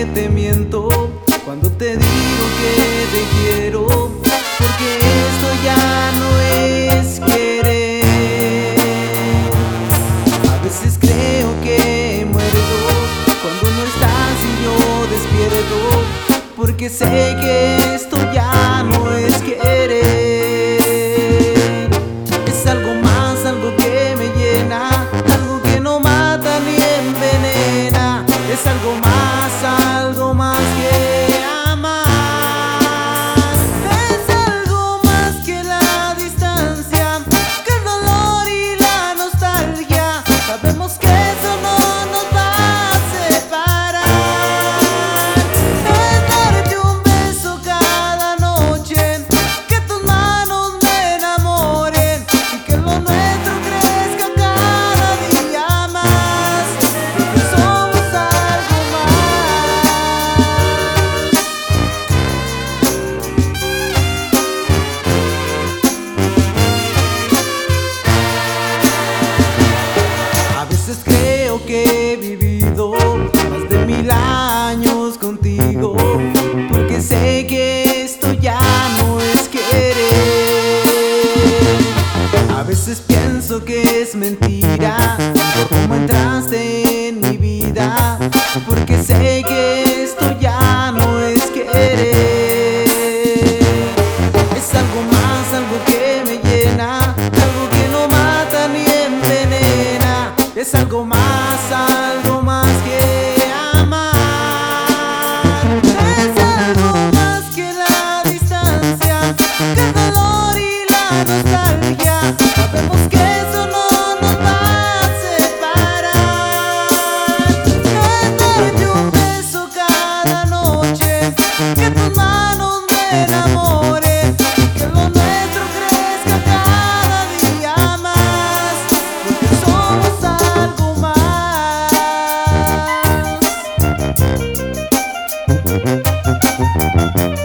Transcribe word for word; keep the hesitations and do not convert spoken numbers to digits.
te miento cuando te digo que te quiero, porque esto ya no es querer. A veces creo que muero cuando no estás y yo despierto, porque sé que esto ya no es querer. Es algo más, algo que me llena, algo que no mata ni envenena. Es algo más, algo más que amar. Es algo más que la distancia, que el dolor y la nostalgia. Sabemos que eso no nos va a separar. Es darte un beso cada noche, que tus manos me enamoren y que lo nuestro crezca cada día más, porque somos algo más. A veces creo que he vivido más de mil años contigo, porque sé que esto ya no es querer. A veces pienso que es mentira por cómo entraste en mi vida, porque sé que esto ya no es querer. Es algo más, algo que me llena, algo que no mata ni envenena. Es algo más, algo más que amar. Es algo más que la distancia, que el dolor y la nostalgia. Sabemos que eso no nos va a separar. Es darte un beso cada noche, que tus manos me enamoren y que lo nuestro crezca cada día más, porque somos algo más.